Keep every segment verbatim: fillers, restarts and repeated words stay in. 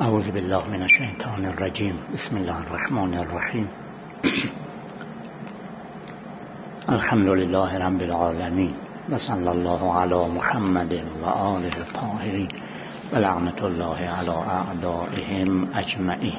اعوذ بالله من الشیطان الرجیم. بسم الله الرحمن الرحیم. الحمد لله رب العالمین و صلی الله علی محمد و آله الطاهرین و لعنت الله علی اعدائهم اجمعین.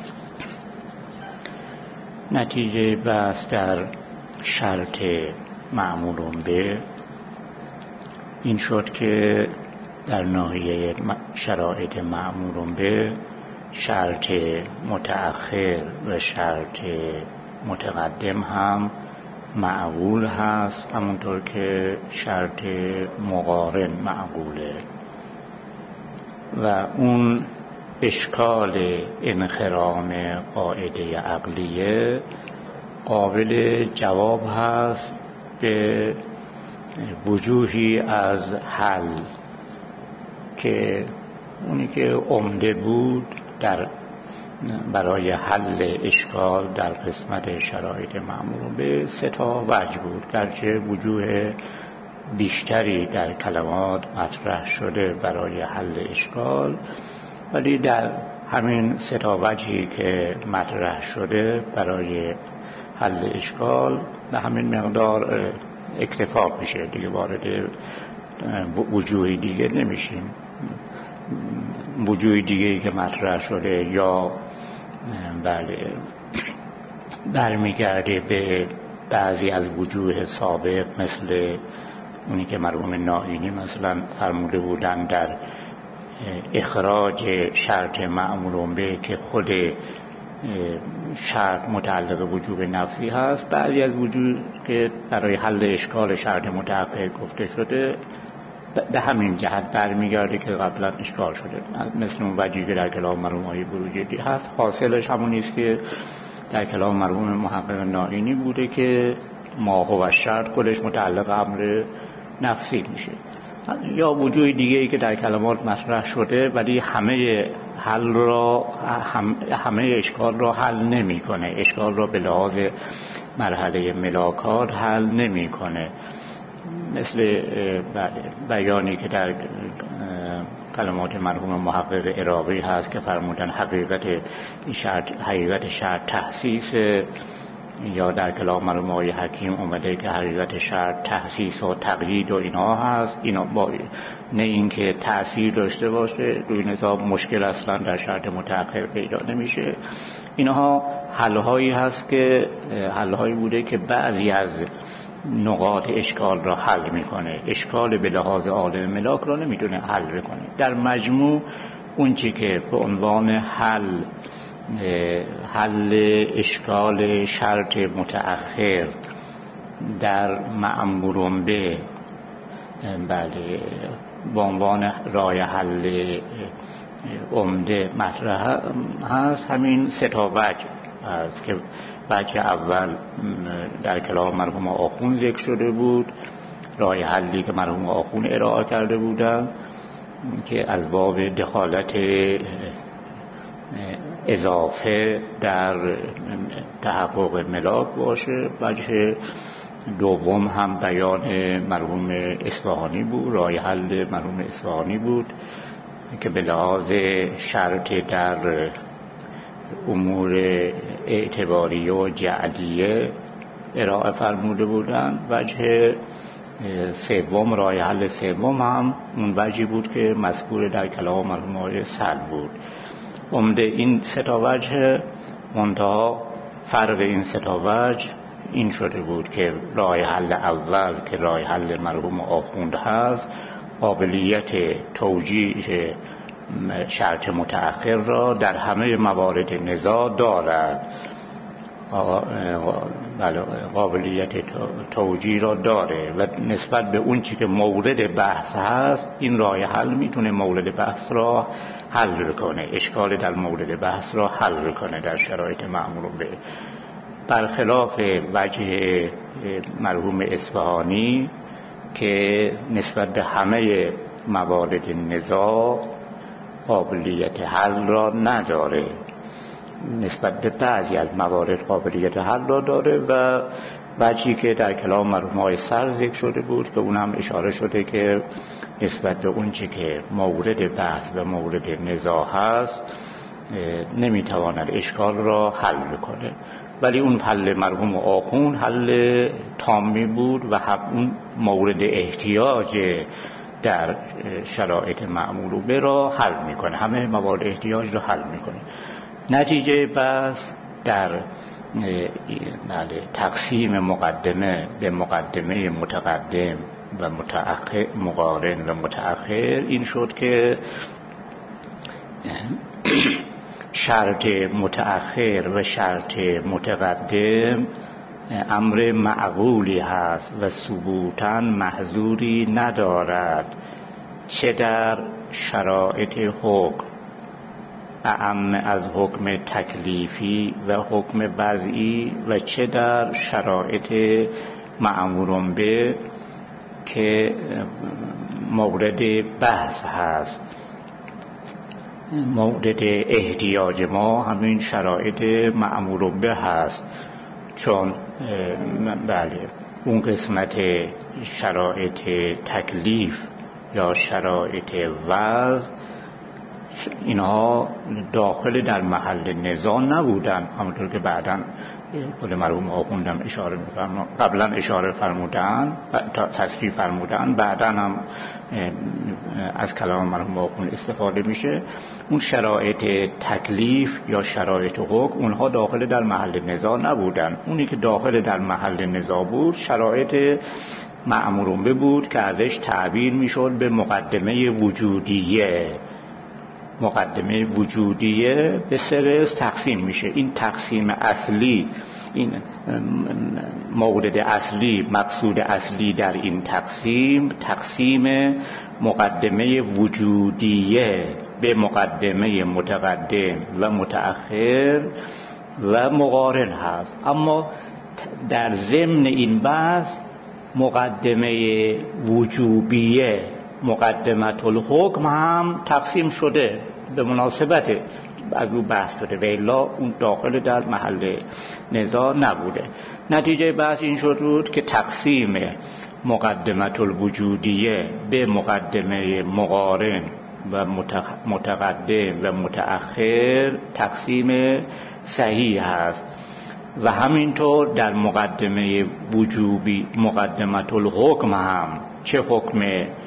نتیجه بحث در شرط معمول به این شد که در ناحیه شرایط معمول به شرط متأخر و شرط متقدم هم معقول هست، همونطور که شرط مقارن معقوله و اون اشکال انخرام قاعده عقلیه قابل جواب هست به وجوهی از حل که اونی که عمده بود در برای حل اشکال در قسمت شرایط معمول به سه تا وجه بود، گرچه وجوه بیشتری در کلمات مطرح شده برای حل اشکال، ولی در همین سه تا وجهی که مطرح شده برای حل اشکال به همین مقدار اکتفا میشه، دیگه وارد وجوه دیگه نمیشیم. وجوه دیگه‌ای که مطرح شده یا بله برمیگرده به بعضی از وجوه سابق، مثل اونی که مرحوم نائینی مثلا فرموده بودن در اخراج شرط معمول به که خود شرط متعلق وجوب نفسی هست. بعضی از وجوه که برای حل اشکال شرط متأخر گفته شده به همین جهت برمیگرده که قبلا اشکال شده، مثل اون وجهی که در کلام مرحوم آقای بروجردی هست. حاصلش همون نیست که در کلام مرحوم محقق نائینی بوده که ما هو شرط خودش متعلق امر نفسی میشه، یا وجوه دیگه ای که در کلمات مطرح شده ولی همه حل را هم همه اشکال را حل نمیکنه، اشکال را به لحاظ مرحله ملاکات حل نمیکنه، مثل بیانی که در کلمات مرحوم محقق عراقی هست که فرمودن حقیقت شرط حقیقت شرط تحسیس، یا در کلام مرحوم آقای حکیم اومده که حقیقت شرط تحسیس و تقیید و اینها هست. اینا با نه اینکه تأثیر داشته باشه روی نظام مشکل اصلا در شرط متأخر پیدا نمیشه. اینها حل‌هایی هست که حل‌هایی بوده که بعضی از نقاط اشکال را حل میکنه، اشکال به لحاظ عالم ملاک را نمیتونه حل بکنه. در مجموع اون چی که به عنوان حل حل اشکال شرط متأخر در معمول به بله به عنوان راه حل عمده مطرح هست، همین سه تا وجه است که وجه اول در کلام مرحوم آخوند ذکر شده بود، راه حلی که مرحوم آخوند ارائه کرده بودن که از باب دخالت اضافه در تحقق ملاک باشه. وجه دوم هم بیان مرحوم اصفهانی بود، راه حل مرحوم اصفهانی بود که به لحاظ شرط در امور اعتباریه و جعلیه ارائه فرموده بودند. وجه سوم، راه حل سوم هم اون وجهی بود که مذکور در کلام مرحوم آقای سل بود. عمده این سه تا وجه، منتها فرق این سه تا وجه این شده بود که راه حل اول که راه حل مرحوم آخوند هست قابلیت توجیه شرط متأخر را در همه موارد نزاع دارد، قابلیت توجیه را داره و نسبت به اون چی که مورد بحث هست این راه حل میتونه مورد بحث را حل کنه، اشکال در مورد بحث را حل کنه در شرایط معمول به، برخلاف وجه مرحوم اصفهانی که نسبت به همه موارد نزاع قابلیت حل را نداره، نسبت به بعضی از موارد قابلیت حل را داره. و وجهی که در کلام مرحوم آقای سر ذکر شده بود که اون هم اشاره شده که نسبت به اون چی که مورد بحث و مورد نزاع هست نمیتواند اشکال را حل بکنه، ولی اون حل مرحوم آخوند حل تامی بود و اون مورد احتیاج در شرایط معمول به را حل میکنه، همه موارد احتیاج را حل میکنه. نتیجه بس در بله تقسیم مقدمه به مقدمه متقدم و متأخر، مقارن و متأخر این شد که شرط متأخر و شرط متقدم امر معقولی هست و ثبوتاً محظوری ندارد، چه در شرایط حکم اعم از حکم تکلیفی و حکم وضعی و چه در شرایط مأمور به که مورد بحث هست. مورد احتیاج ما همین شرایط مأمور به هست، چون بله اون قسمت شرایط تکلیف یا شرایط وضع اینها داخل در محل نزاع نبودن، همونطور که بعداً خود مرحوم آخوندم اشاره می‌فرمایند، قبلا اشاره فرمودن، تصریح فرمودن، بعداً هم از کلام مرحوم آخوند استفاده میشه. اون شرایط تکلیف یا شرایط حکم اونها داخل در محل نزاع نبودن. اونی که داخل در محل نزاع بود شرایط مأمور به بود که ازش تعبیر میشد به مقدمه وجودیه. مقدمه وجودیه به سه تقسیم میشه. این تقسیم اصلی، این مورد اصلی، مقصود اصلی در این تقسیم، تقسیم مقدمه وجودیه به مقدمه متقدم و متأخر و مقارن هست. اما در ضمن این بحث مقدمه وجوبیه، مقدمت الحکم هم تقسیم شده به مناسبت از او بحث شده و الا اون داخل در محل نزاع نبوده. نتیجه بحث این شد بود که تقسیم مقدمت الوجودیه به مقدمه مقارن و متقدم و متأخر تقسیم صحیح است و همینطور در مقدمه وجوبی مقدمت الحکم هم، چه حکم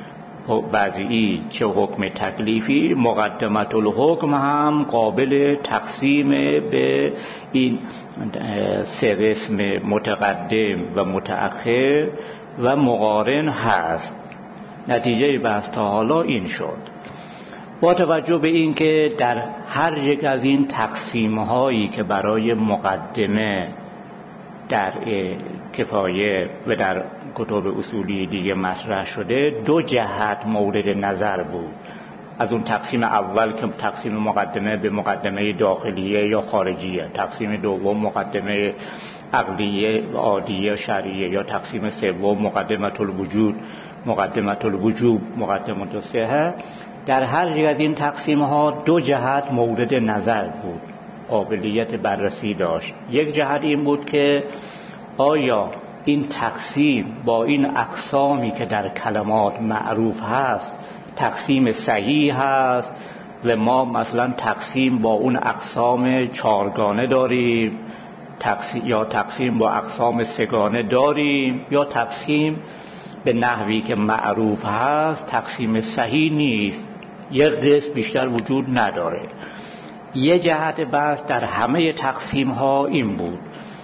وضعی چه حکم تکلیفی، مقدمت الحکم هم قابل تقسیم به این سه قسم متقدم و متأخر و مقارن هست. نتیجه بحث تا حالا این شد. با توجه به این که در هر یک از این تقسیم هایی که برای مقدمه در کفایه و در کتب اصولی دیگه مطرح شده، دو جهت مورد نظر بود. از اون تقسیم اول که تقسیم مقدمه به مقدمه داخلیه یا خارجیه، تقسیم دوم مقدمه عقلیه عادیه شرعیه، یا تقسیم سوم مقدمت الوجود مقدمت الوجوب مقدمت الصحه. در هر یک از این تقسیم ها دو جهت مورد نظر بود، قابلیت بررسی داشت. یک جهت این بود که آیا این تقسیم با این اقسامی که در کلمات معروف هست تقسیم صحیح هست و ما مثلا تقسیم با اون اقسام چارگانه داریم، تقسیم یا تقسیم با اقسام سگانه داریم، یا تقسیم به نحوی که معروف هست تقسیم صحیح نیست، یک قسم بیشتر وجود نداره. یه جهت بحث در همه تقسیم ها این بود.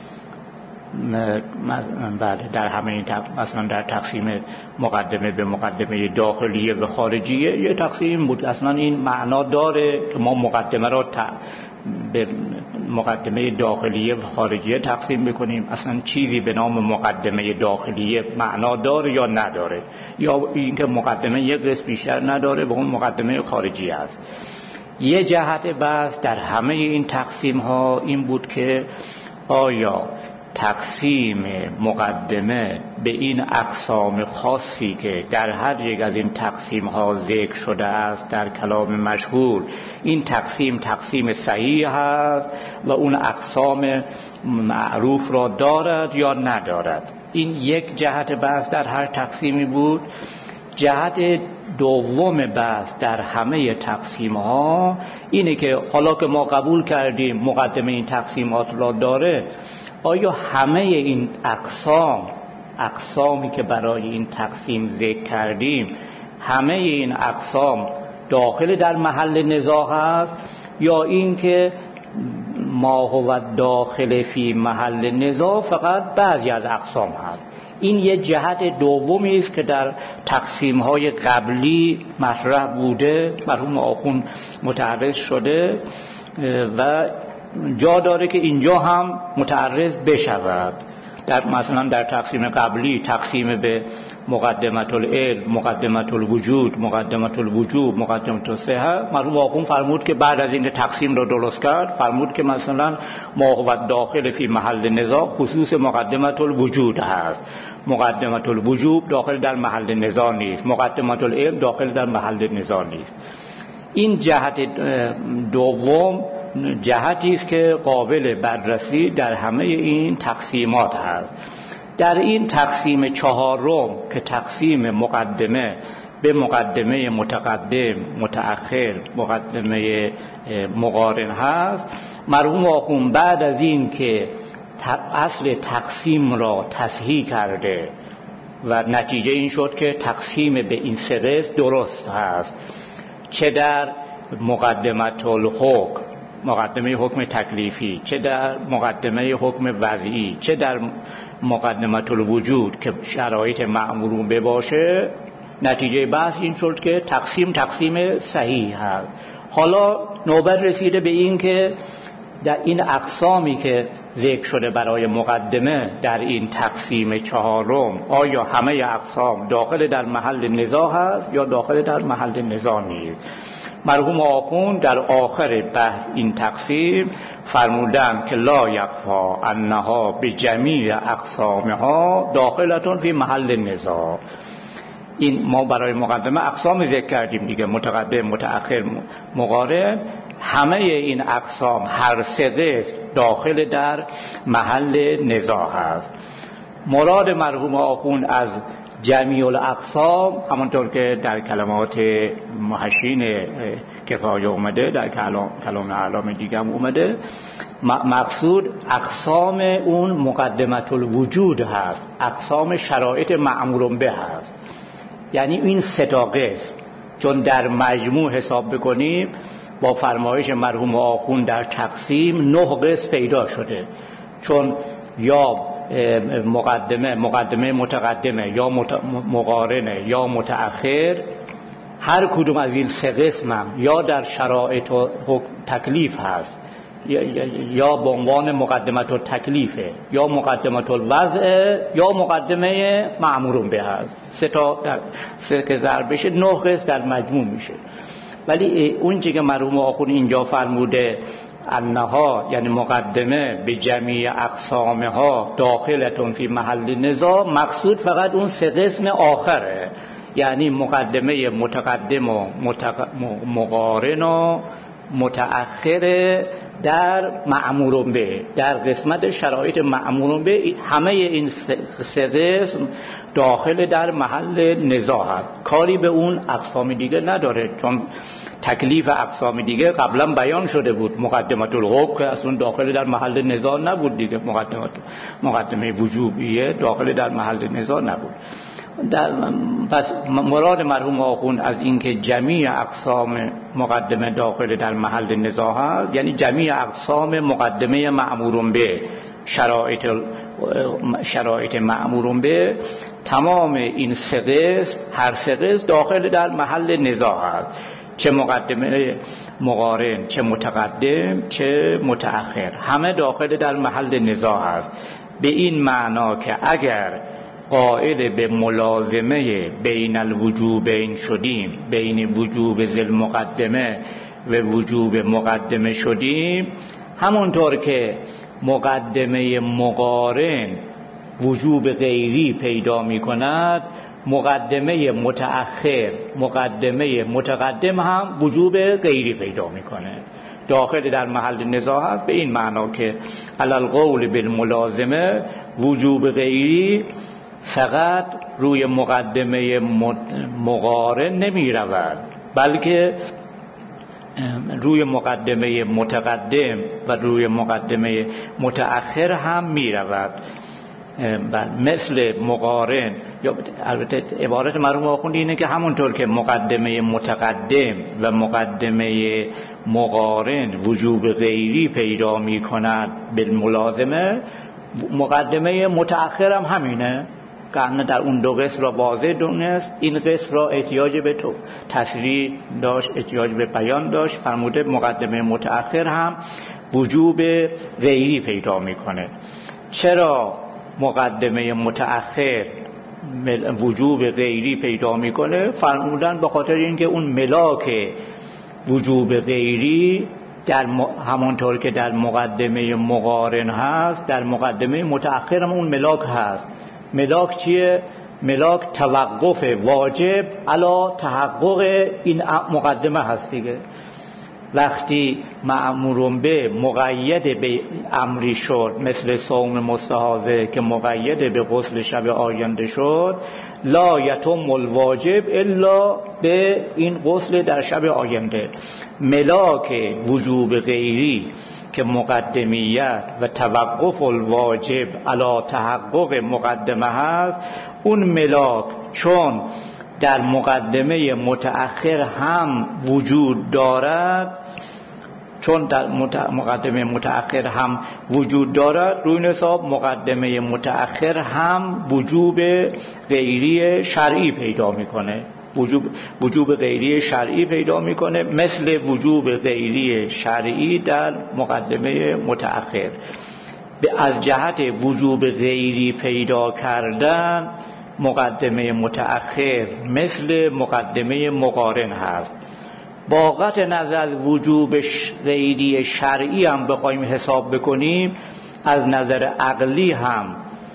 بله در همه این تقسیم، مثلا در تقسیم مقدمه به مقدمه داخلیه و خارجیه یه تقسیم بود. اصلا این معنا داره که ما مقدمه را ت... به مقدمه داخلیه و خارجیه تقسیم بکنیم؟ اصلا چیزی به نام مقدمه داخلیه معنا داره یا نداره؟ یا اینکه مقدمه یک قسم بیشتر نداره به اون مقدمه خارجیه است؟ یه جهت بحث در همه این تقسیم ها این بود که آیا تقسیم مقدمه به این اقسام خاصی که در هر یک از این تقسیم ها ذکر شده است در کلام مشهور، این تقسیم تقسیم صحیح است و اون اقسام معروف را دارد یا ندارد؟ این یک جهت بحث در هر تقسیمی بود. جهت دوم بحث در همه تقسیم ها اینه که حالا که ما قبول کردیم مقدمه این تقسیمات را داره، آیا همه این اقسام اقسامی که برای این تقسیم ذکر کردیم همه این اقسام داخل در محل نزاع هست، یا این که ما هو داخل فی محل نزاع فقط بعضی از اقسام هست؟ این یه جهت دومی است که در تقسیم‌های قبلی مطرح بوده، مرحوم آخوند متعرض شده و جا داره که اینجا هم متعرض بشود. در مثلا در تقسیم قبلی تقسیم به مقدمت العلم، مقدمت الوجود، مقدمت الوجوب، مقدمت الصحه، مرحوم آخوند فرمود که بعد از اینکه تقسیم را درست کرد فرمود که مثلا ما هو داخل فی محل نزاع خصوص مقدمت الوجود هست، مقدمت الوجوب داخل در محل نزاع نیست، مقدمت العلم داخل در محل نزاع نیست. این جهت دوم جهتی است که قابل بررسی در همه این تقسیمات هست. در این تقسیم چهارم که تقسیم مقدمه به مقدمه متقدم، متأخر، مقدمه مقارن هست، مرحوم آخوند بعد از این که اصل تقسیم را تصحیح کرده و نتیجه این شد که تقسیم به این سه قسم درست هست، چه در مقدمت الحکم، مقدمه حکم تکلیفی، چه در مقدمه حکم وضعی، چه در مقدمت الوجود که شرایط مأمورون بباشه، نتیجه بحث این شد که تقسیم تقسیم صحیح هست. حالا نوبت رسیده به این که در این اقسامی که ذکر شده برای مقدمه در این تقسیم چهارم آیا همه اقسام داخل در محل نزاع هست یا داخل در محل نزاع نیست؟ مرحوم آخوند در آخر بحث این تقسیم فرمودند که لا یخفی انها بجمیع اقسامها داخلتون فی محل نزاع. این ما برای مقدمه اقسام ذکر کردیم دیگه، متقدم، متأخر، مقارن، همه این اقسام هر سه قسم داخل در محل نزاع هست. مراد مرحوم آخوند از جمیع الاقسام همونطور که در کلمات محشین کفایه اومده، در کلام کلام اعلام دیگه هم اومده، مقصود اقسام اون مقدمت الوجود هست، اقسام شرایط مأمور به هست. یعنی این سه تا قسم چون در مجموع حساب بکنیم با فرمایش مرحوم آخوند در تقسیم نه قسم پیدا شده، چون یا مقدمه مقدمه متقدمه یا مقارنه یا متأخر، هر کدوم از این سه قسم هم یا در شرایط تکلیف هست یا به عنوان مقدمت التکلیفه یا مقدمت الوضع یا مقدمه مأمور به هست. سه تا در سه که ضرب بشه نه قسم در مجموع میشه. ولی اون چیزی که مرحوم آخوند اینجا فرموده انها یعنی مقدمه به جمیع اقسامها داخلتون فی محل نزاع، مقصود فقط اون سه قسم آخره، یعنی مقدمه متقدم و متق... مقارن و متأخر در مأمور به، در قسمت شرایط مأمور به، همه این سه قسم داخل در محل نزاع هست، کاری به اون اقسام دیگه نداره، چون تکلیف اقسام دیگه قبلا بیان شده بود. مقدمت الحکم که اصلا داخل در محل نزاع نبود دیگه، مقدمت مقدمه وجوبیه داخل در محل نزاع نبود. در پس مراد مرحوم آخوند از اینکه جمیع اقسام مقدمه داخل در محل نزاع هست، یعنی جمیع اقسام مقدمه مأمور به، شرایط شرایط مأمور به، تمام این سه قسم هر سه قسم داخل در محل نزاع هست، چه مقدمه مقارن، چه متقدم، چه متأخر، همه داخل در محل نزاع هست. به این معنا که اگر قائل به ملازمه بین الوجوبین شدیم، بین وجوب ذل مقدمه و وجوب مقدمه شدیم، همونطور که مقدمه مقارن وجوب غیری پیدا می کند، مقدمه متأخر مقدمه متقدم هم وجوب غیری پیدا میکنه، داخل در محل نزاع هست. به این معنا که علی القول بالملازمه وجوب غیری فقط روی مقدمه مقارن نمی رود، بلکه روی مقدمه متقدم و روی مقدمه متأخر هم می رود. مثل مقارن، یا البته عبارت مرحوم آخوندی اینه که همونطور که مقدمه متقدم و مقدمه مقارن وجوب غیری پیدا می کند بالملازمه، مقدمه متأخر هم همینه که در اون دو قسم را واضح دونست، این قسم را احتیاج به تو تصریح داشت، احتیاج به بیان داشت، فرموده مقدمه متأخر هم وجوب غیری پیدا میکنه. چرا مقدمه متأخر وجوب غیری پیدا میکنه؟ فرمودن به خاطر اینکه اون ملاک وجوب غیری در م... همانطور که در مقدمه مقارن هست، در مقدمه متأخر هم اون ملاک هست. ملاک چیه؟ ملاک توقف واجب علی تحقق این مقدمه هست دیگه. وقتی مأمورون به مقید به امری شد، مثل صوم مستحاضه که مقید به غسل شب آینده شد، لا یتم الواجب الا به این غسل در شب آینده. ملاک وجوب غیری که مقدمیت و توقف الواجب علی تحقق مقدمه هست، اون ملاک چون در مقدمه متأخر هم وجود دارد، چون در مقدمه متأخر هم وجود دارد، روی این حساب مقدمه متأخر هم وجوب غیری شرعی پیدا میکنه. وجوب وجوب غیری شرعی پیدا میکنه، مثل وجوب غیری شرعی در مقدمه متأخر. از جهت وجوب غیری پیدا کردن، مقدمه متأخر مثل مقدمه مقارن هست. با قطع نظر وجوب غیری شرعی هم بخوایم حساب بکنیم، از نظر عقلی هم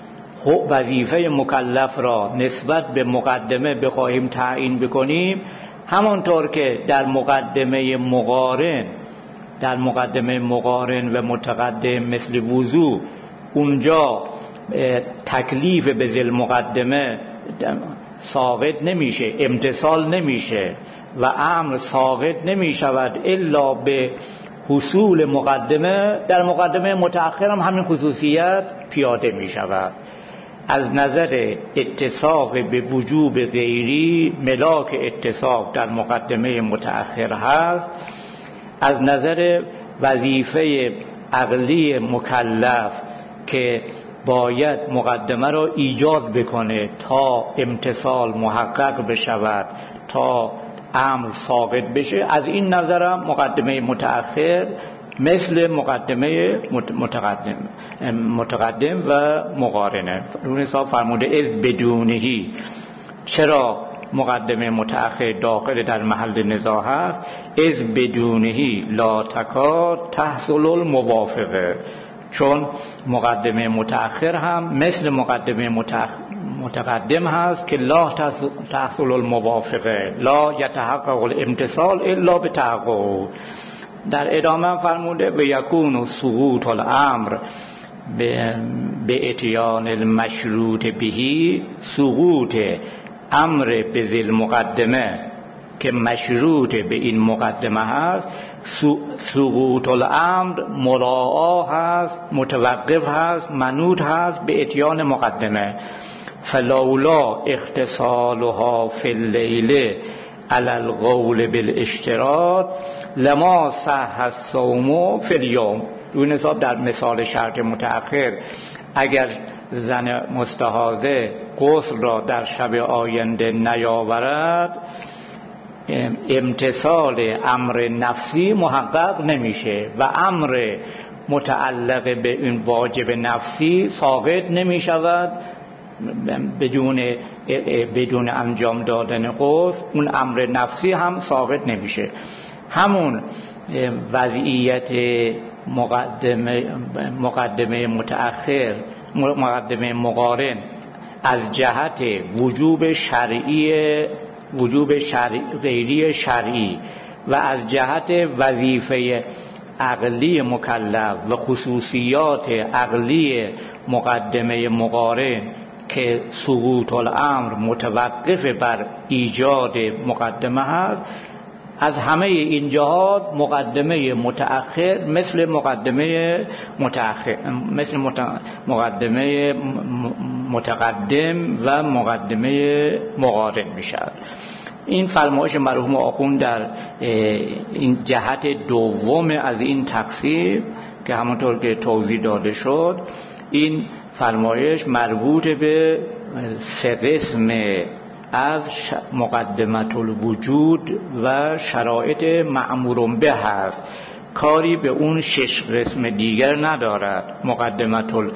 وظیفه مکلف را نسبت به مقدمه بخواهیم تعیین بکنیم، همانطور که در مقدمه مقارن در مقدمه مقارن و متقدم مثل وضو، اونجا تکلیف به ذیل مقدمه ساقط نمیشه، امتثال نمیشه و امر ساقط نمی شود الا به حصول مقدمه، در مقدمه متأخر هم همین خصوصیت پیاده می شود. از نظر اتصاف به وجوب غیری، ملاک اتصاف در مقدمه متأخر هست. از نظر وظیفه عقلی مکلف که باید مقدمه را ایجاد بکنه تا امتثال محقق بشود، تا امر ساقط بشه، از این نظرم مقدمه متأخر مثل مقدمه متقدم متقدم و مقارنه. اون حساب فرموده از بدونهی. چرا مقدمه متأخر داخل در محل نزاع هست؟ از بدونهی لا تکاد تحصل الموافقه، چون مقدمه متأخر هم مثل مقدمه متقدم هست که لا تحصل الموافقه، لا یتحقق الامتثال الا بتحقق. در ادامه فرموده و یکون سقوط الامر به اتیان المشروط بهی، سقوط امر به ذیل مقدمه که مشروط به این مقدمه هست، سقوط الامر مراعا هست، متوقف هست، منوط هست به اتیان مقدمه. فلولا اختصالها فی اللیل علی القول بالاشتراط لما صح الصوم فی الیوم. این حساب در مثال شرط متأخر، اگر زن مستحاضه غسل را در شب آینده نیاورد، امتثال امر نفسی محقق نمیشه و امر متعلق به این واجب نفسی ساقط نمی شود بدون بدون انجام دادن غسل. اون امر نفسی هم ساقط نمیشه. همون وضعیت مقدمه مقدمه متأخر مقدمه مقارن از جهت وجوب شرعی وجوب شرعی غیری شرعی و از جهت وظیفه عقلی مکلف و خصوصیات عقلی مقدمه مقارن که سقوط الامر متوقف بر ایجاد مقدمه هست، از همه این جهات مقدمه متأخر مثل مقدمه متأخر مثل مقدمه متقدم و مقدمه مقارن می شود. این فرمایش مرحوم آخوند در این جهت دوم از این تقسیم که همونطور که توضیح داده شد، این فرمایش مربوط به سه قسم از مقدمت الوجود و شرایط مأمور به هست، کاری به اون شش قسم دیگر ندارد. مقدمت ال...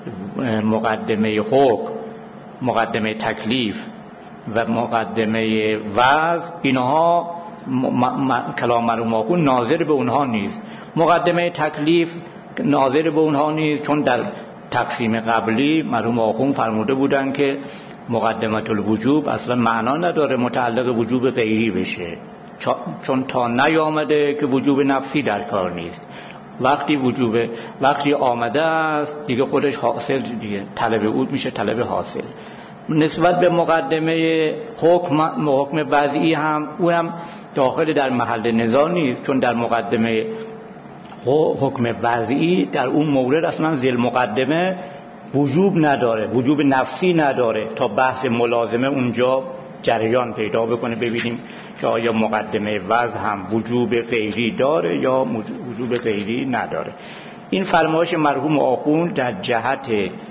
مقدمه حکم، مقدمه تکلیف و مقدمه وضع، اینها م... م... کلام مرحوم آخوند ناظر به اونها نیست. مقدمه تکلیف ناظر به اونها نیست چون در تقسیم قبلی مرحوم آخوند فرموده بودن که مقدمت الوجوب اصلا معنا نداره متعلق وجوب غیری بشه، چون تا نیامده که وجوب نفسی در کار نیست. وقتی وجوب وقتی آمده است دیگه خودش حاصل، دیگه طلب او میشه طلب حاصل. نسبت به مقدمه حکم حکم وضعی هم اونم داخل در محل نزاع نیست، چون در مقدمه حکم وضعی در اون مورد اصلا ذیل مقدمه وجوب نداره، وجوب نفسی نداره تا بحث ملازمه اونجا جریان پیدا بکنه، ببینیم که آیا مقدمه وضع هم وجوب غیری داره یا وجوب غیری نداره. این فرمایش مرحوم آخوند در جهت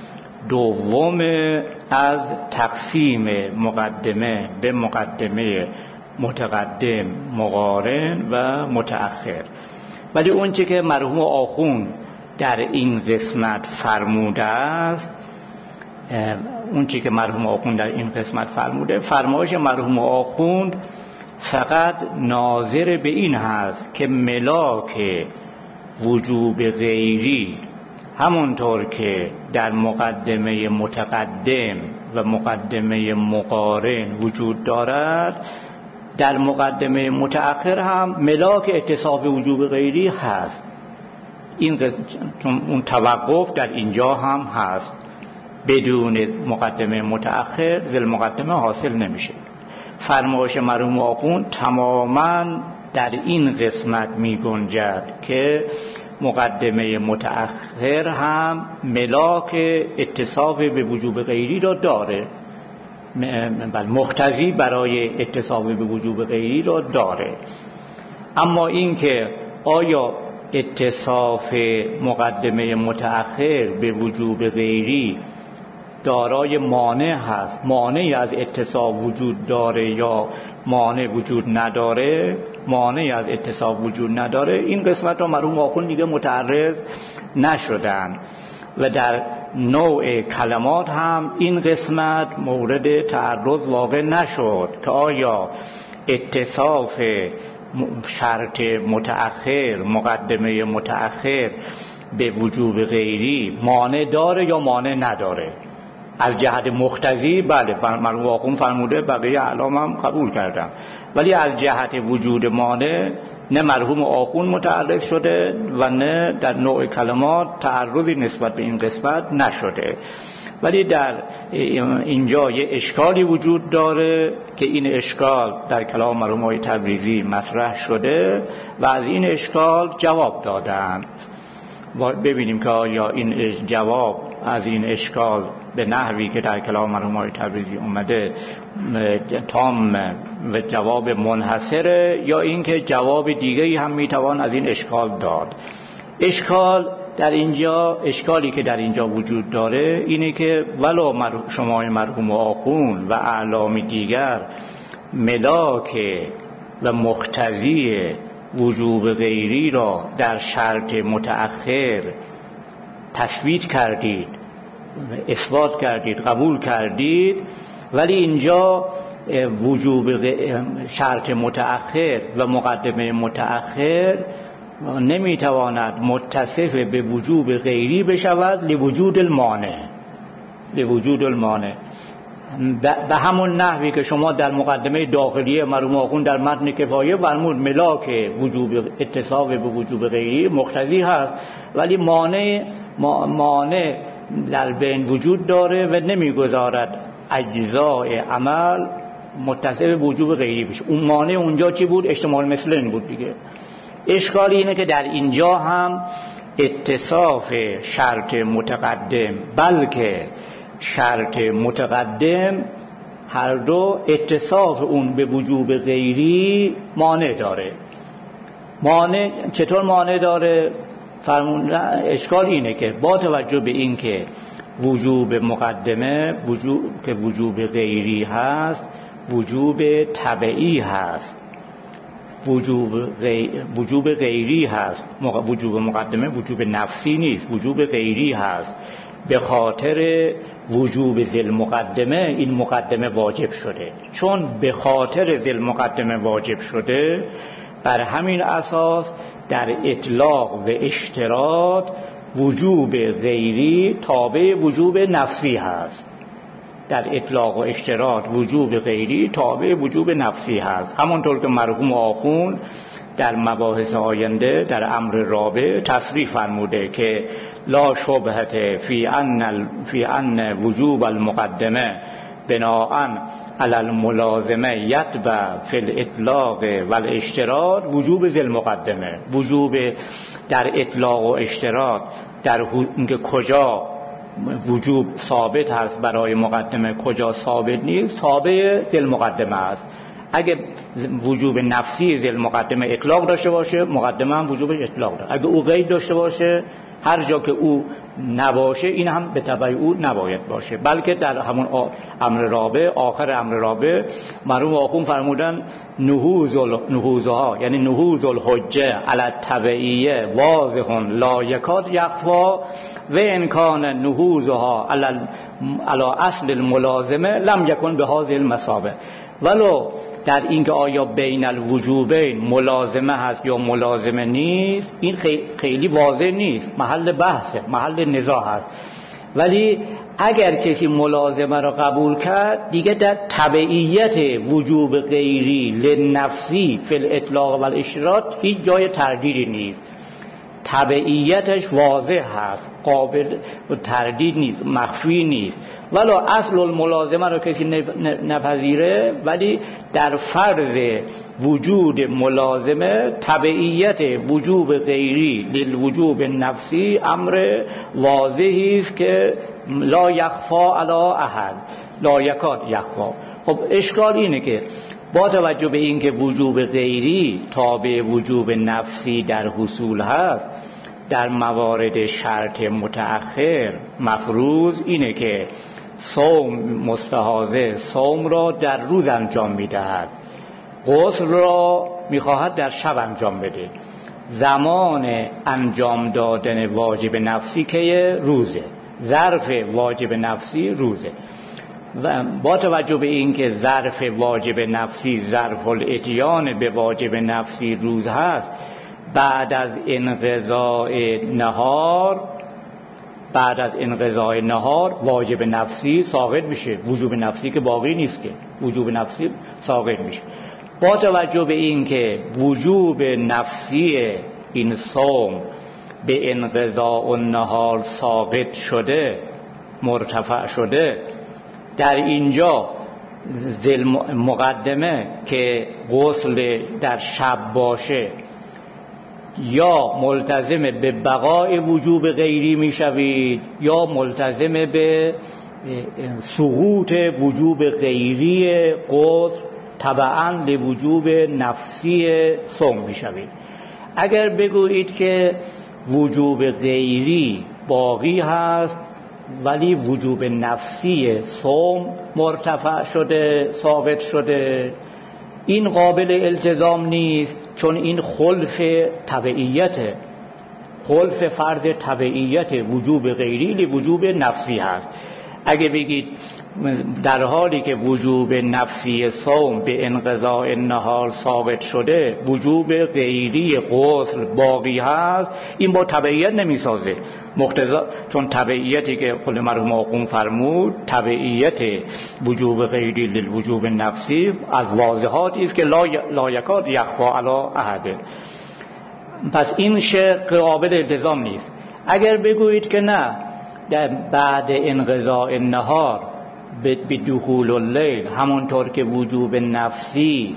دوم از تقسیم مقدمه به مقدمه متقدم، مقارن و متأخر. ولی اون چه که مرحوم آخوند در این قسمت فرموده است، اون چی که مرحوم آخوند در این قسمت فرموده، فرمایش مرحوم آخوند فقط ناظر به این هست که ملاک وجوب غیری همونطور که در مقدمه متقدم و مقدمه مقارن وجود دارد، در مقدمه متأخر هم ملاک اتصاف وجوب غیری هست. این چون اون توقف در اینجا هم هست، بدون مقدمه متأخر ذل مقدمه حاصل نمیشه. فرمایش مرحوم آخوند تماما در این قسمت می گنجد که مقدمه متأخر هم ملاک اتصاف به وجوب غیری را داره، بل مقتضی برای اتصاف به وجوب غیری را داره. اما این که آیا اتصاف مقدمه متأخر به وجوب غیری دارای مانع هست، مانعی از اتصاف وجود داره یا مانع وجود نداره، مانعی از اتصاف وجود نداره، این قسمت را مرحوم آخوند دیگه متعرض نشدن و در نوع کلمات هم این قسمت مورد تعرض واقع نشد که آیا اتصاف شرط متأخر، مقدمه متأخر به وجوب غیری مانع داره یا مانع نداره. از جهت مقتضی بله مرحوم آخوند فرموده، بقیه اعلام هم قبول کردم، ولی از جهت وجود مانع نه مرحوم آخوند متعرض شده و نه در نوع کلمات تعرضی نسبت به این قسمت نشده. ولی در اینجا یه اشکالی وجود داره که این اشکال در کلام مرحوم آقای تبریزی مطرح شده و از این اشکال جواب دادن. ببینیم که آیا این جواب از این اشکال به نحوی که در کلام مرحوم آقای تبریزی اومده تام و جواب منحصره یا اینکه جواب دیگری هم میتوان از این اشکال داد. اشکال در اینجا اشکالی که در اینجا وجود داره اینه که ولو شما مرحوم آخوند و اعلام دیگر ملاک و مقتضی وجوب غیری را در شرط متأخر تثبیت کردید، اثبات کردید، قبول کردید، ولی اینجا وجوب شرط متأخر و مقدمه متأخر نمیتواند متصف به وجوب غیری بشود لوجود المانع، لوجود المانع به همون نحوی که شما در مقدمه داخلیه مرحوم آخوند در متن کفایه فرمود ملاک وجوب اتصاف به وجوب غیری مقتضی هست، ولی مانع مانع در بین وجود داره و نمیگذارد اجزای عمل متصل به وجوب غیری بشه. اون مانع اونجا چی بود؟ احتمال مثلین بود دیگه. اشکال اینه که در اینجا هم اتصاف شرط متقدم بلکه شرط متقدم هر دو اتصاف اون به وجوب غیری مانع داره. مانع چطور مانع داره؟ فرمودن اشکال اینه که با توجه به این که وجوب مقدمه وجوب که وجوب غیری هست، وجوب تبعی هست، وجوب غیر وجوب غیری هست. وجوب مقدمه وجوب نفسی نیست، وجوب غیری هست. به خاطر وجوب ذل مقدمه این مقدمه واجب شده. چون به خاطر ذل مقدمه واجب شده، بر همین اساس در اطلاق و اشتراط وجوب غیری تابع وجوب نفسی هست. در اطلاق و اشتراط وجوب غیری تابع وجوب نفسی هست. همونطور که مرحوم آخوند در مباحث آینده در امر رابع تصریح فرموده که لا شبهت فی ان فی ان وجوب المقدمه بناءً علی الملازمه یتبع فی الاطلاق و الاشتراط وجوب ذل مقدمه. وجوب در اطلاق و اشتراط در اینکه کجا وجوب ثابت هست برای مقدمه کجا ثابت نیست تابع ذل مقدمه است. اگه وجوب نفسی ذل مقدمه اطلاق داشته باشه، مقدمه هم وجوب اطلاق داره. اگه او قید داشته باشه، هر جا که او نباشه این هم به تبع او نباید باشه. بلکه در همون امر رابع، آخر امر رابع، مرحوم آخوند فرمودن نهوض نهوضها یعنی نهوض الحجه علی التبعیه واضح لا یکاد یخفا و ان کان نهوضها علی علی اصل الملازمه لم یکن به هذه المثابه. ولو در اینکه آیا بین الوجوبین ملازمه هست یا ملازمه نیست، این خیلی واضح نیست، محل بحثه، محل نزاع هست. ولی اگر کسی ملازمه را قبول کرد، دیگه در تبعیت وجوب غیری لنفسی فی الاطلاق و الاشتراط هیچ جای تردیدی نیست. تبعیتش واضح هست، قابل تردید نیست، مخفی نیست. ولو اصل الملازمه رو کسی نپذیره، ولی در فرض وجود ملازمه تبعیت وجوب غیری للوجوب نفسی امر واضحی است که لا یخفا علی احد، لا یکاد یخفا. خب اشکال اینه که با توجه به اینکه وجوب غیری تابع وجوب نفسی در حصول هست، در موارد شرط متأخر مفروض اینه که صوم مستحاضه صوم را در روز انجام میدهد، غسل را میخواهد در شب انجام بده. زمان انجام دادن واجب نفسی که روزه، ظرف واجب نفسی روزه. و با توجه به این که ظرف واجب نفسی ظرف الاتیان به واجب نفسی روز هست، بعد از انقضاء نهار بعد از انقضاء نهار واجب نفسی ساقط میشه. وجوب نفسی که باقی نیست، که وجوب نفسی ساقط میشه. با توجه به این که وجوب نفسی این صوم به انقضاء النهار ساقط شده، مرتفع شده، در اینجا ذل مقدمه که غسل در شب باشه یا ملتزم به بقای وجوب غیری میشوید یا ملتزم به سقوط وجوب غیری غسل تبعاً لوجوب نفسی صوم میشوید. اگر بگویید که وجوب غیری باقی هست ولی وجوب نفسی صوم مرتفع شده، ثابت شده، این قابل التزام نیست، چون این خلف تبعیته، خلف فرض تبعیت وجوب غیری لوجوب نفسی هست. اگه بگید در حالی که وجوب نفسی صوم به انقضاء النهار ثابت شده، وجوب غیری غسل باقی هست، این با تبعیت نمیسازه. مقتضا، چون تبعیتی که خود مرحوم آخوند فرمود، تبعیت وجوب غیری للوجوب نفسی از واضحاتی است که لا یکاد یخفا علی احد. پس این شرط قابل التزام نیست. اگر بگویید که نه، در بعد انقضاء النهار به دخول اللیل، همونطور که وجوب نفسی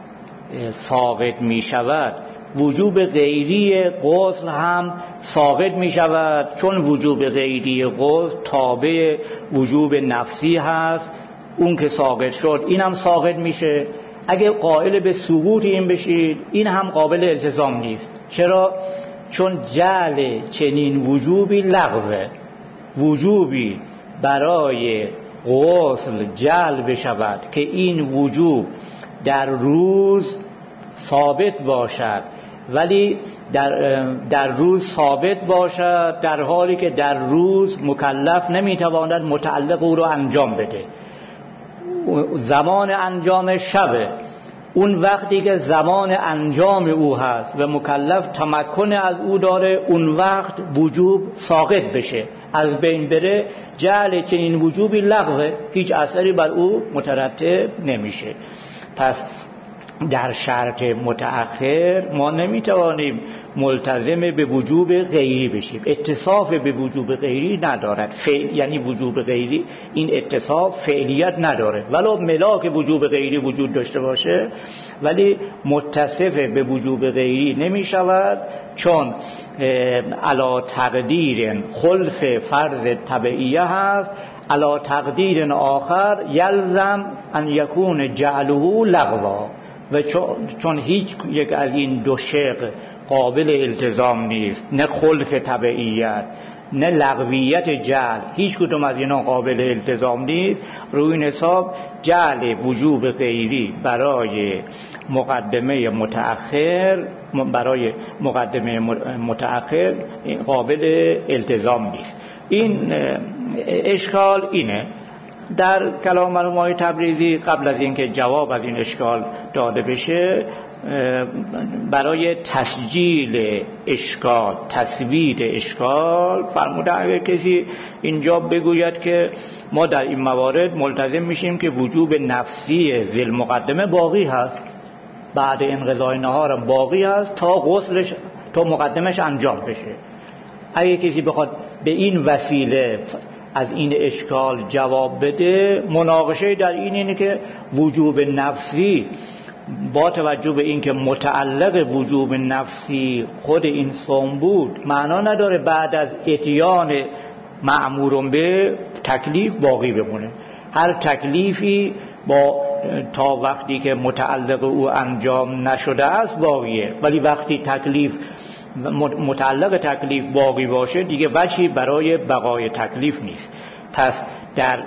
ساقط می شود، وجوب غیری غسل هم ساقط می شود، چون وجوب غیری غسل تابع وجوب نفسی هست. اون که ساقط شد این هم ساقط میشه. اگه قائل به سقوط این بشید، این هم قابل التزام نیست. چرا؟ چون جعل چنین وجوبی لغوه. وجوبی برای غسل جعل بشود که این وجوب در روز ثابت باشد، ولی در, در روز ثابت باشد در حالی که در روز مکلف نمیتواند متعلق او رو انجام بده. زمان انجام شبه، اون وقتی که زمان انجام او هست و مکلف تمکن از او داره، اون وقت وجوب ساقط بشه، از بین بره، جعل چنین وجوبی لغوه، هیچ اثری بر او مترتب نمیشه. پس در شرط متأخر ما نمیتوانیم ملتزم به وجوب غیری بشیم. اتصاف به وجوب غیری ندارد، فعل یعنی وجوب غیری این اتصاف فعلیت نداره، ولو ملاک وجوب غیری وجود داشته باشه، ولی متصف به وجوب غیری نمی شود، چون علا تقدیر خلف فرض طبعیه هست، علا تقدیر آخر یلزم ان یکون جعله لغوا. و چون هیچ یک از این دو شق قابل التزام نیست، نه خلف تبعیت نه لغویت جعل، هیچ کدوم از اینا قابل التزام نیست، روی این حساب جعل وجوب غیری برای مقدمه متأخر برای مقدمه متأخر قابل التزام نیست. این اشکال اینه. در کلام مرحوم آقای تبریزی قبل از اینکه جواب از این اشکال داده بشه، برای تسجیل اشکال، تثبیت اشکال فرموده اگر کسی اینجا بگوید که ما در این موارد ملتزم میشیم که وجوب نفسی ذی المقدمه باقی هست، بعد انقضای نهار باقی هست تا غسلش تا مقدمش انجام بشه. اگه کسی بخواد به این وسیله از این اشکال جواب بده، مناقشه در این اینه که وجوب نفسی با توجه به اینکه متعلق وجوب نفسی خود این صوم بود، معنا نداره بعد از اتیان مأمور به تکلیف باقی بمونه. هر تکلیفی با تا وقتی که متعلق او انجام نشده است باقیه، ولی وقتی تکلیف متعلق تکلیف باقی باشه دیگه وجهی برای بقای تکلیف نیست. پس در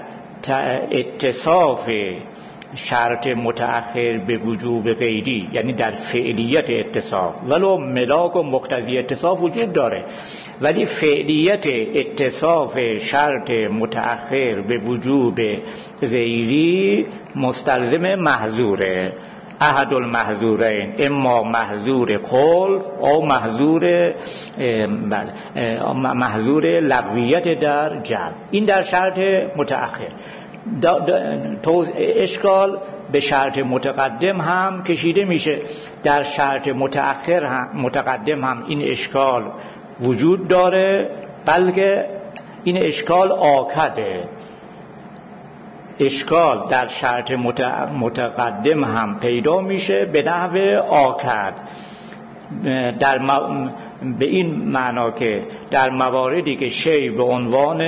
اتصاف شرط متأخر به وجوب غیری، یعنی در فعلیت اتصاف، ولو ملاک و مقتضی اتصاف وجود داره، ولی فعلیت اتصاف شرط متأخر به وجوب غیری مستلزم محظوره. احد المحظورین، اما محظور خلف او محظور محظور لغویت در جعل. این در شرط متأخر. اشکال به شرط متقدم هم کشیده میشه. در شرط متأخر هم متقدم هم این اشکال وجود داره، بلکه این اشکال آکده. اشکال در شرط متقدم هم پیدا میشه به نحو آکد، در م... به این معنا که در مواردی که شی به عنوان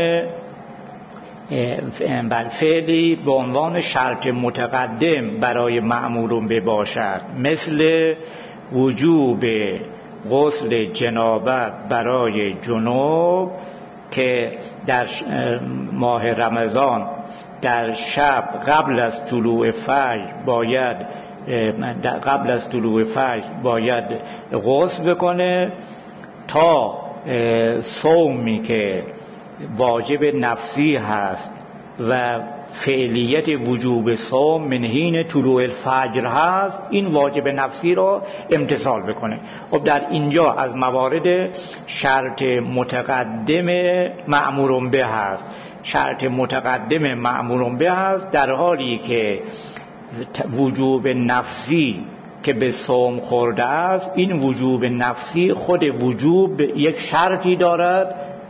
بر فعلی به عنوان شرط متقدم برای مأمور بباشد، مثل وجوب غسل جنابت برای جنوب که در ماه رمضان در شب قبل از طلوع فجر باید قبل از طلوع فجر باید غسل بکنه، تا صومی که واجب نفسی هست و فعلیت وجوب صوم من حین طلوع الفجر هست، این واجب نفسی رو امتثال بکنه. خب در اینجا از موارد شرط متقدم مأمور به هست. شرط متقدم مأمور به هست در حالی که وجوب نفسی که به صوم خورده است، این وجوب نفسی خود وجوب یک شرطی دارد،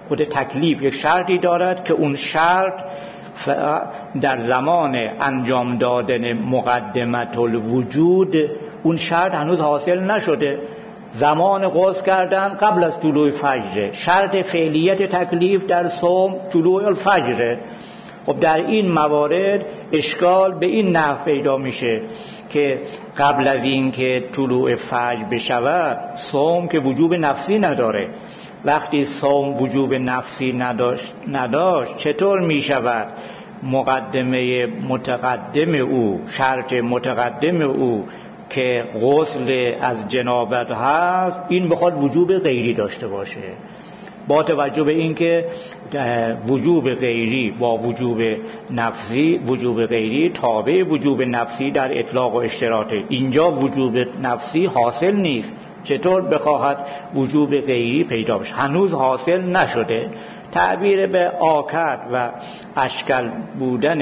خود تکلیف یک شرطی دارد که اون شرط در زمان انجام دادن مقدمت الوجود اون شرط هنوز حاصل نشده. زمان غسل کردن قبل از طلوع فجر، شرط فعلیت تکلیف در صوم طلوع الفجر. خب در این موارد اشکال به این نحو پیدا میشه که قبل از این که طلوع فجر بشود صوم که وجوب نفسی نداره. وقتی صوم وجوب نفسی نداشت, نداشت چطور میشود مقدمه متقدم او، شرط متقدم او که غسل از جنابت هست، این بخواد وجوب غیری داشته باشه؟ با توجه به اینکه وجوب غیری با وجوب نفسی، وجوب غیری تابع وجوب نفسی در اطلاق و اشتراطه. اینجا وجوب نفسی حاصل نیست، چطور بخواهد وجوب غیری پیدا بشه؟ هنوز حاصل نشده. تعبیر به آکد و اشکال بودن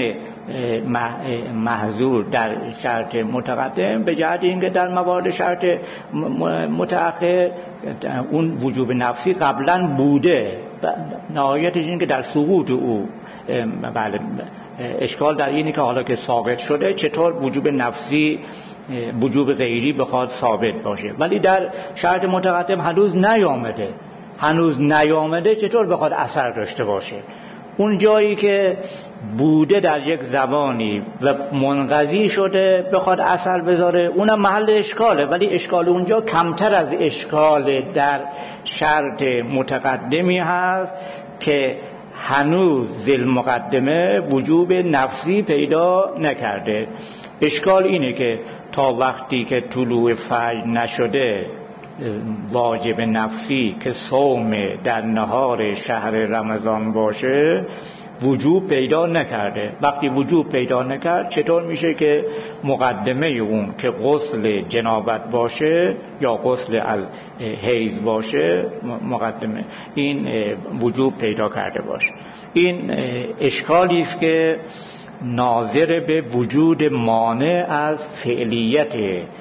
محظور در شرط متقدم به جهت اینکه در موارد شرط متأخر اون وجوب نفسی قبلا بوده، نهایتش این که در سقوط او بله اشکال در اینه که حالا که ثابت شده چطور وجوب نفسی وجوب غیری بخواد ثابت باشه. ولی در شرط متقدم هنوز نیامده، هنوز نیامده چطور بخواد اثر داشته باشه؟ اون جایی که بوده در یک زبانی و منقضی شده بخواد اثر بذاره، اونم محل اشکاله، ولی اشکال اونجا کمتر از اشکال در شرط متقدمی هست که هنوز ذل مقدمه وجوب نفسی پیدا نکرده. اشکال اینه که تا وقتی که طلوع فجر نشده واجب نفسی که صوم در نهار شهر رمضان باشه وجوب پیدا نکرده. وقتی وجوب پیدا نکرد چطور میشه که مقدمه اون که غسل جنابت باشه یا غسل از حیض باشه مقدمه این وجوب پیدا کرده باشه؟ این اشکالی است که ناظر به وجود مانع از فعلیت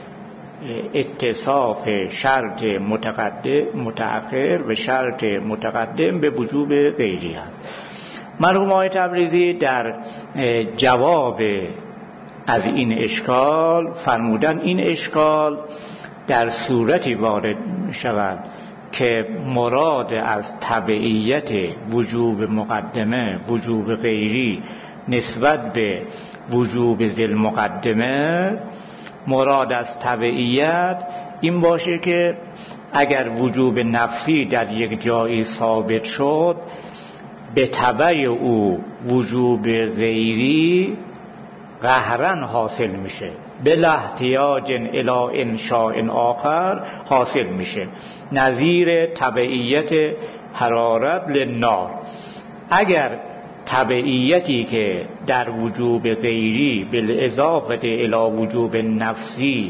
اتصاف شرط متقدم متأخر و شرط متقدم به وجوب غیری هست. مرحوم آقای تبریزی در جواب از این اشکال فرمودن این اشکال در صورتی وارد شود که مراد از تبعیت وجوب مقدمه وجوب غیری نسبت به وجوب ذل مقدمه، مراد از تبعیت این باشه که اگر وجوب نفسی در یک جایی ثابت شد به تبع او وجوب غیری قهرن حاصل میشه، بلا احتیاج الی انشاء آخر حاصل میشه، نظیر تبعیت حرارت للنار. اگر تبعیتی که در وجوب غیری بالاضافه الی وجوب نفسی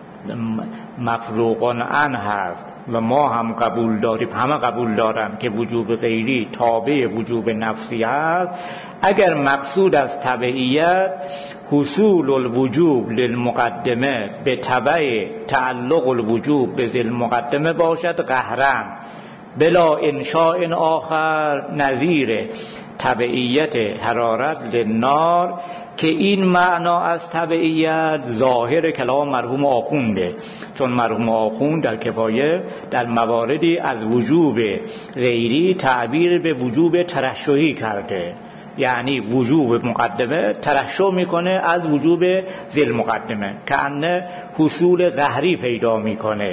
مفروغ عنه هست و ما هم قبول داریم، همه قبول دارن که وجوب غیری تابع وجوب نفسی هست، اگر مقصود از تبعیت حصول الوجوب للمقدمه به تبع تعلق الوجوب به ذل مقدمه باشد قهرن بلا انشاء آخر نظیر تبعیت حرارت للنار، که این معنا از تبعیت ظاهر کلام مرحوم آخونده، چون مرحوم آخوند در کفایه در مواردی از وجوب غیری تعبیر به وجوب ترشحی کرده، یعنی وجوب مقدمه ترشح میکنه از وجوب ذل مقدمه، که انه حصول قهری پیدا میکنه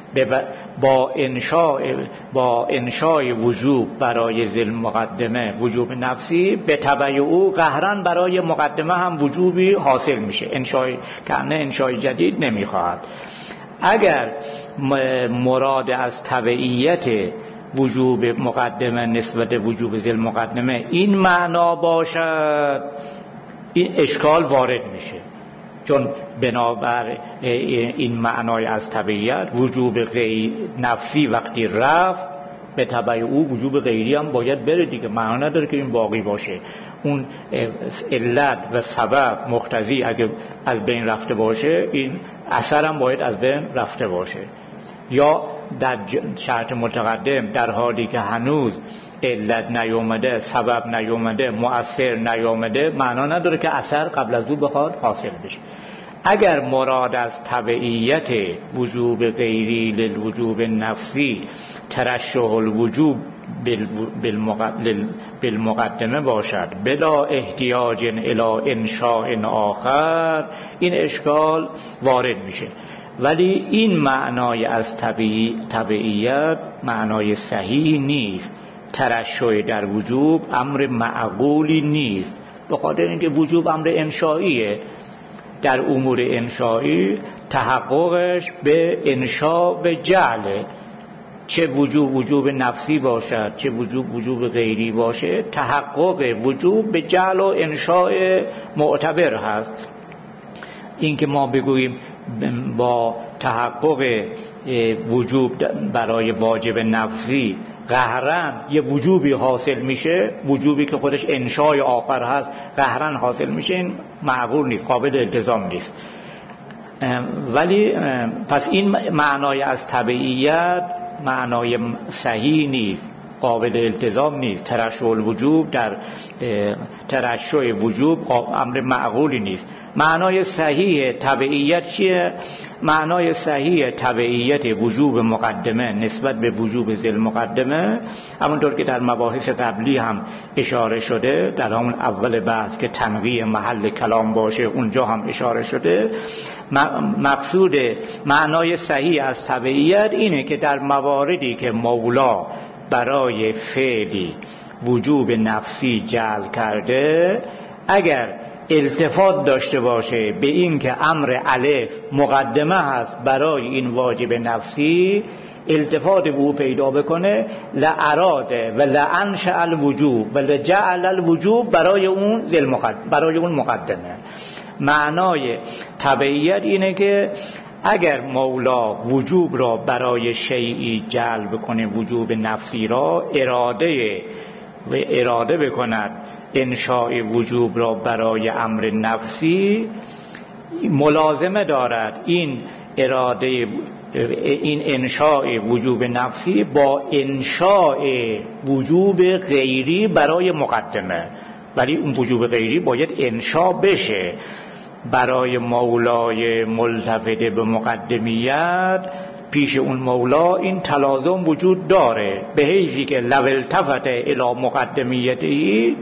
با انشاء با انشاء وجوب برای ذل مقدمه وجوب نفسی، به تبع او قهرن برای مقدمه هم وجوبی حاصل میشه، انشاء کنه انشاء جدید نمیخواهد. اگر مراد از تبعیت وجوب مقدمه نسبت وجوب ذل مقدمه این معنا باشد، این اشکال وارد میشه، چون بنابر این معنای از تبعیت وجوب غیر نفسی وقتی رفت به تبع او وجوب غیری هم باید بره دیگه، معنا نداره که این باقی باشه. اون علت و سبب مقتضی اگه از بین رفته باشه این اثر هم باید از بین رفته باشه. یا در شرط متقدم در حالی که هنوز علت نیومده، سبب نیومده، مؤثر نیومده، معنا نداره که اثر قبل از او بخواد حاصل بشه. اگر مراد از تبعیت وجوب غیری للوجوب نفسی ترشح الوجوب بالمقدمه باشد بلا احتیاج الی انشاء آخر، این اشکال وارد میشه. ولی این معنای از تبعیت معنای صحیح نیست. ترشح در وجوب امر معقولی نیست، به خاطر اینکه وجوب امر انشائیه. در امور انشائی تحققش به انشاء و جعل، چه وجوب وجوب نفسی باشد چه وجوب وجوب غیری باشه، تحقق وجوب به جعل و انشاء معتبر هست. این که ما بگوییم با تحقق وجوب برای واجب نفسی قهرن یه وجوبی حاصل میشه، وجوبی که خودش انشای آخر هست قهرن حاصل میشه، این معقول نیست، قابل التزام نیست. ولی پس این معنای از تبعیت معنای صحیح نیست، قابل التزام نیست. ترشح الوجوب در ترشح وجوب امر معقولی نیست. معنای صحیح تبعیت چیه؟ معنای صحیح تبعیت وجوب مقدمه نسبت به وجوب ذی المقدمه، همونطور که در مباحث قبلی هم اشاره شده، در همون اول بحث که تنقیح محل کلام باشه اونجا هم اشاره شده. مقصود معنای صحیح از تبعیت اینه که در مواردی که مولا برای فعلی وجوب نفسی جعل کرده، اگر التفات داشته باشه به این که امر الف مقدمه هست برای این واجب نفسی، التفات به او پیدا بکنه، لأراده و لأنشأ الوجوب و لجعل الوجوب برای اون برای اون مقدمه. معنای تبعیت اینه که اگر مولا وجوب را برای شیئی جلب کنه، وجوب نفسی را اراده و اراده بکند انشاء وجوب را برای امر نفسی، ملازمه دارد این اراده این انشاء وجوب نفسی با انشاء وجوب غیری برای مقدمه. ولی اون وجوب غیری باید انشاء بشه. برای مولای ملتفت به مقدمیت پیش اون مولا این تلازم وجود داره، به حیثی که لو التفت الی مقدمیتی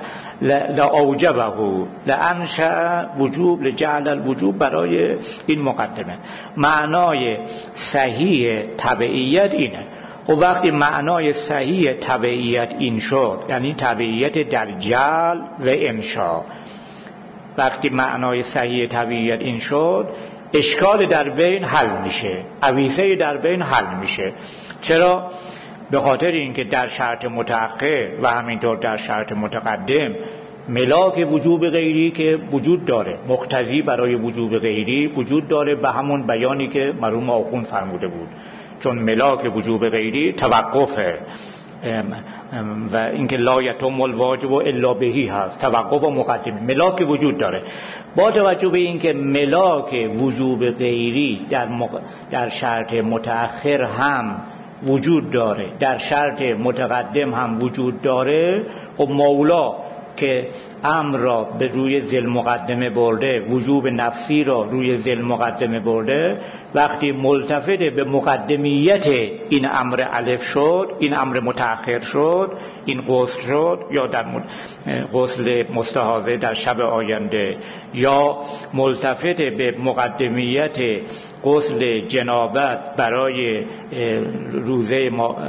لأوجبه لأنشأ وجوب لجعل الوجوب برای این مقدمه. معنای صحیح تبعیت اینه. و وقتی معنای صحیح تبعیت این شد، یعنی تبعیت در جعل و انشاء، وقتی معنای صحیح تبعیت این شد، اشکال در بین حل میشه، عویسه در بین حل میشه. چرا؟ به خاطر اینکه در شرط متأخر و همینطور در شرط متقدم ملاک وجوب غیری که وجود داره، مقتضی برای وجوب غیری وجود داره، به همون بیانی که مرحوم آخوند فرموده بود. چون ملاک وجوب غیری توقفه و اینکه لا یتم الواجب الا بهی هست، توقف و مقدمه، ملاک وجود داره. با توجه به اینکه ملاک وجوب غیری در مق... در شرط متأخر هم وجود داره، در شرط متقدم هم وجود داره، خب مولا که امر را به روی ذیل مقدمه برده، وجوب نفسی را روی ذیل مقدمه برده، وقتی ملتفت به مقدمیت این امر الف شد، این امر متأخر شد، این غسل شد، یا در غسل مستحاضه در شب آینده، یا ملتفت به مقدمیت غسل جنابت برای روزه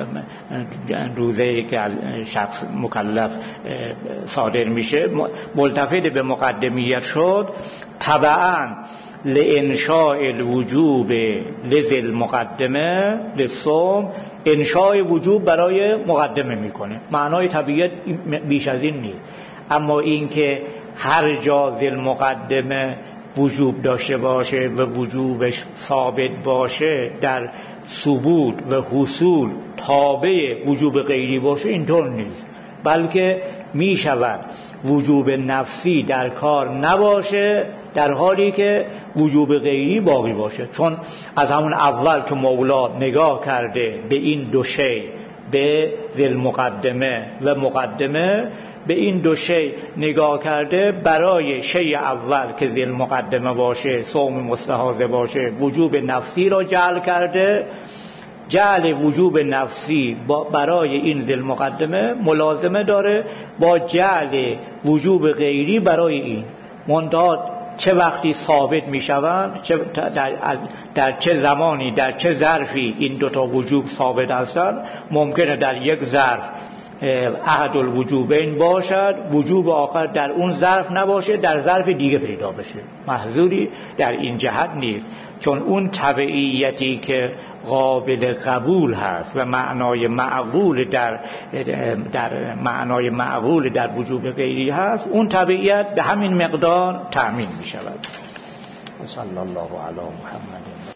روزه که شخص مکلف صادر میشه، ملتفت به مقدمیت شد، طبعاً لانشاء الوجوب لذل مقدمه للصوم، انشاء وجوب برای مقدمه میکنه. معنای طبیعت بیش از این نیست. اما اینکه هر جا ذل مقدمه وجوب داشته باشه و وجوبش ثابت باشه، در ثبوت و حصول تابع وجوب غیری باشه، اینطور نیست. بلکه می شود وجوب نفسی در کار نباشه در حالی که وجوب غیری باقی باشه. چون از همون اول که مولا نگاه کرده به این دو شی، به ذل مقدمه و مقدمه، به این دو شی نگاه کرده، برای شی اول که ذل مقدمه باشه، صوم مستحاضه باشه، وجوب نفسی را جعل کرده. جعل وجوب نفسی برای این ذل مقدمه ملازمه داره با جعل وجوب غیری برای این. منتها چه وقتی ثابت می شوند، چه در, در چه زمانی، در چه ظرفی این دوتا وجوب ثابت هستند، ممکنه در یک ظرف احد الوجوبین باشد، وجوب آخر در اون ظرف نباشه، در ظرف دیگه پیدا بشه. محظوری در این جهت نیست، چون اون تبعیتی که قابل قبول هست و معنای معقول در در معنای معقول در وجوب غیری هست، اون تبعیت به همین مقدار تأمین می شود. صلی الله علی محمد.